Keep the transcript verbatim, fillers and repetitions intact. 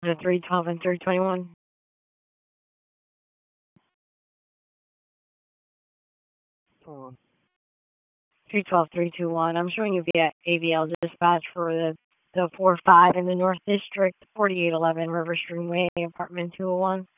The three twelve and three twenty-one. Oh. three twelve, three twenty-one. I'm showing you via A V L dispatch for the, the four five in the North District, forty-eight eleven River Stream Way, apartment two oh one.